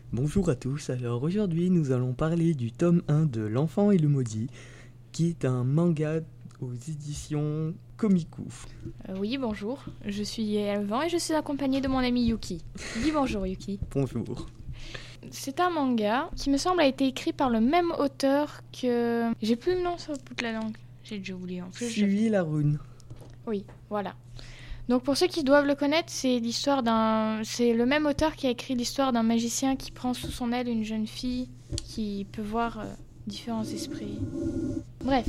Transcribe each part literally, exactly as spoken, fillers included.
Bonjour à tous, alors aujourd'hui nous allons parler du tome un de L'Enfant et le Maudit, qui est un manga aux éditions Komiku. Euh, oui, bonjour, je suis Elvan et je suis accompagnée de mon ami Yuki. Dis bonjour Yuki. Bonjour. C'est un manga qui me semble a été écrit par le même auteur que... J'ai plus le nom sur le bout de la langue, j'ai déjà oublié en plus. Suivi la rune. Oui, voilà. Donc pour ceux qui doivent le connaître, c'est l'histoire d'un... C'est le même auteur qui a écrit l'histoire d'un magicien qui prend sous son aile une jeune fille qui peut voir euh, différents esprits. Bref.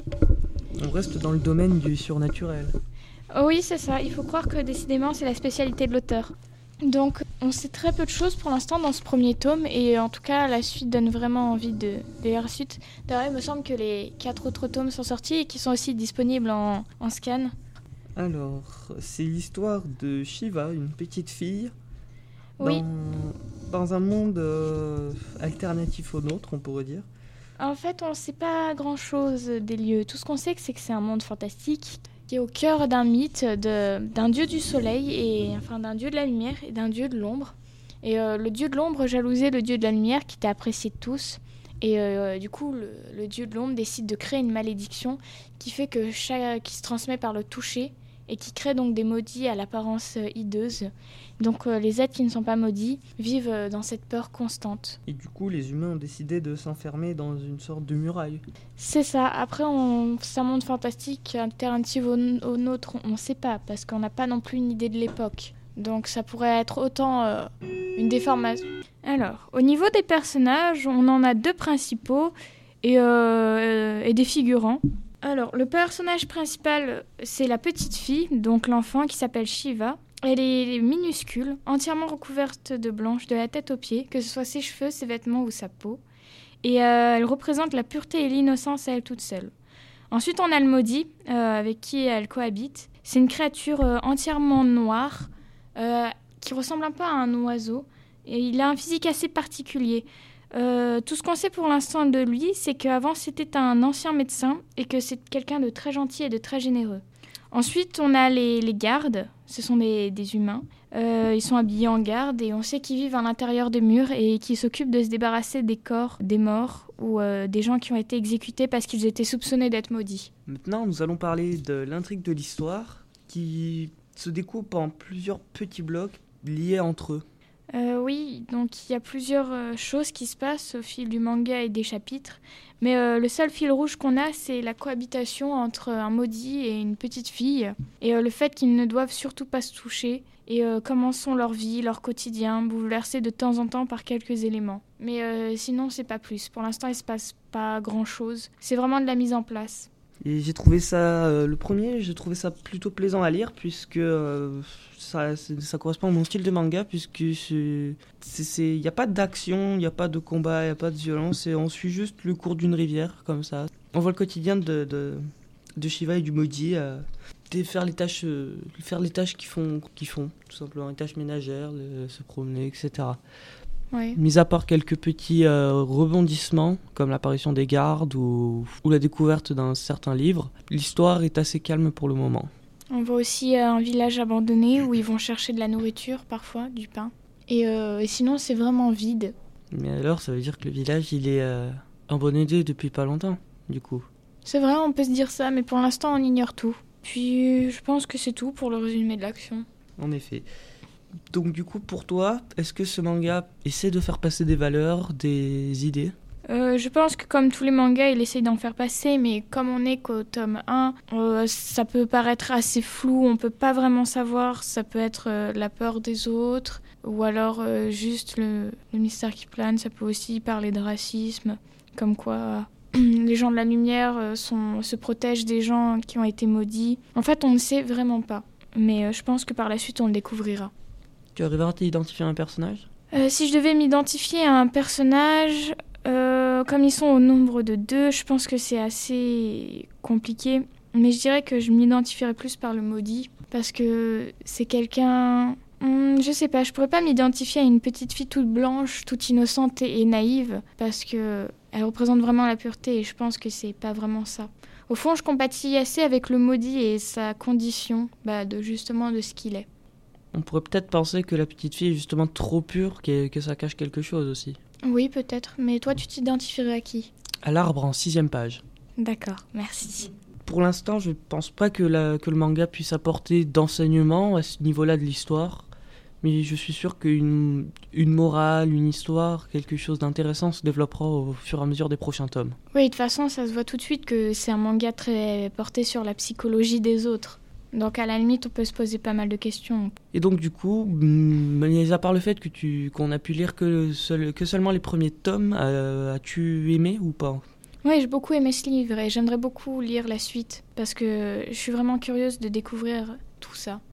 On reste dans le domaine du surnaturel. Oh oui, c'est ça. Il faut croire que décidément, c'est la spécialité de l'auteur. Donc, on sait très peu de choses pour l'instant dans ce premier tome, et en tout cas, la suite donne vraiment envie de, de lire la suite. D'ailleurs, il me semble que les quatre autres tomes sont sortis et qui sont aussi disponibles en, en scan. Alors, c'est l'histoire de Shiva, une petite fille, Oui. dans, dans un monde euh, alternatif au nôtre, on pourrait dire. En fait, on ne sait pas grand-chose des lieux. Tout ce qu'on sait, c'est que c'est un monde fantastique qui est au cœur d'un mythe de, d'un dieu du soleil, et, enfin d'un dieu de la lumière et d'un dieu de l'ombre. Et euh, le dieu de l'ombre jalousait le dieu de la lumière qui était apprécié de tous. Et euh, du coup, le, le dieu de l'ombre décide de créer une malédiction qui fait que chaque, qui se transmet par le toucher et qui crée donc des maudits à l'apparence euh, hideuse. Donc euh, les êtres qui ne sont pas maudits vivent euh, dans cette peur constante. Et du coup, les humains ont décidé de s'enfermer dans une sorte de muraille. C'est ça. Après, on... c'est un monde fantastique, alternatif au, au nôtre, on ne sait pas, parce qu'on n'a pas non plus une idée de l'époque. Donc ça pourrait être autant euh, une déformation. Alors, au niveau des personnages, on en a deux principaux et, euh, et des figurants. Alors, le personnage principal, c'est la petite fille, donc l'enfant qui s'appelle Shiva. Elle est minuscule, entièrement recouverte de blanche de la tête aux pieds, que ce soit ses cheveux, ses vêtements ou sa peau. Et euh, elle représente la pureté et l'innocence à elle toute seule. Ensuite, on a le maudit, euh, avec qui elle cohabite. C'est une créature euh, entièrement noire, euh, qui ressemble un peu à un oiseau. Et il a un physique assez particulier. Euh, tout ce qu'on sait pour l'instant de lui, c'est qu'avant c'était un ancien médecin et que c'est quelqu'un de très gentil et de très généreux. Ensuite, on a les, les gardes, ce sont des, des humains. Euh, ils sont habillés en garde et on sait qu'ils vivent à l'intérieur des murs et qu'ils s'occupent de se débarrasser des corps des morts ou euh, des gens qui ont été exécutés parce qu'ils étaient soupçonnés d'être maudits. Maintenant, nous allons parler de l'intrigue de l'histoire qui se découpe en plusieurs petits blocs liés entre eux. Euh, oui, donc il y a plusieurs euh, choses qui se passent au fil du manga et des chapitres, mais euh, le seul fil rouge qu'on a, c'est la cohabitation entre un maudit et une petite fille, et euh, le fait qu'ils ne doivent surtout pas se toucher, et euh, comment sont leur vie, leur quotidien, bouleversés de temps en temps par quelques éléments. Mais euh, sinon, c'est pas plus. Pour l'instant, il se passe pas grand-chose. C'est vraiment de la mise en place. Et j'ai trouvé ça, euh, le premier, j'ai trouvé ça plutôt plaisant à lire puisque euh, ça, ça correspond à mon style de manga puisque il n'y a pas d'action, il n'y a pas de combat, il n'y a pas de violence et on suit juste le cours d'une rivière comme ça. On voit le quotidien de, de, de Shiva et du maudit, euh, faire les tâches, euh, faire les tâches qu'ils font, qu'ils font, tout simplement, les tâches ménagères, le, se promener, et cetera. Ouais. Mis à part quelques petits euh, rebondissements, comme l'apparition des gardes ou, ou la découverte d'un certain livre, l'histoire est assez calme pour le moment. On voit aussi euh, un village abandonné où ils vont chercher de la nourriture, parfois, du pain. Et, euh, et sinon, c'est vraiment vide. Mais alors, ça veut dire que le village, il est euh, abandonné depuis pas longtemps, du coup. C'est vrai, on peut se dire ça, mais pour l'instant, on ignore tout. Puis, je pense que c'est tout pour le résumé de l'action. En effet. Donc du coup, pour toi, est-ce que ce manga essaie de faire passer des valeurs, des idées ? euh, Je pense que comme tous les mangas, il essaye d'en faire passer, mais comme on est qu'au tome un, euh, ça peut paraître assez flou, on peut pas vraiment savoir, ça peut être euh, la peur des autres, ou alors euh, juste le, le mystère qui plane, ça peut aussi parler de racisme, comme quoi euh, les gens de la lumière euh, sont, se protègent des gens qui ont été maudits. En fait, on ne sait vraiment pas, mais euh, je pense que par la suite, on le découvrira. Tu arriveras à t'identifier à un personnage ? euh, Si je devais m'identifier à un personnage, euh, comme ils sont au nombre de deux, je pense que c'est assez compliqué. Mais je dirais que je m'identifierais plus par le maudit, parce que c'est quelqu'un... Hum, je sais pas, je pourrais pas m'identifier à une petite fille toute blanche, toute innocente et, et naïve, parce que elle représente vraiment la pureté, et je pense que c'est pas vraiment ça. Au fond, je compatis assez avec le maudit et sa condition, bah, de justement de ce qu'il est. On pourrait peut-être penser que la petite fille est justement trop pure, que, que ça cache quelque chose aussi. Oui, peut-être. Mais toi, tu t'identifierais à qui? À l'arbre en sixième page. D'accord, merci. Pour l'instant, je pense pas que, la, que le manga puisse apporter d'enseignement à ce niveau-là de l'histoire. Mais je suis sûr qu'une une morale, une histoire, quelque chose d'intéressant se développera au fur et à mesure des prochains tomes. Oui, de toute façon, ça se voit tout de suite que c'est un manga très porté sur la psychologie des autres. Donc à la limite, on peut se poser pas mal de questions. Et donc du coup, mis à part le fait que tu, qu'on a pu lire que, seul, que seulement les premiers tomes, euh, as-tu aimé ou pas? Oui, j'ai beaucoup aimé ce livre et j'aimerais beaucoup lire la suite parce que je suis vraiment curieuse de découvrir tout ça.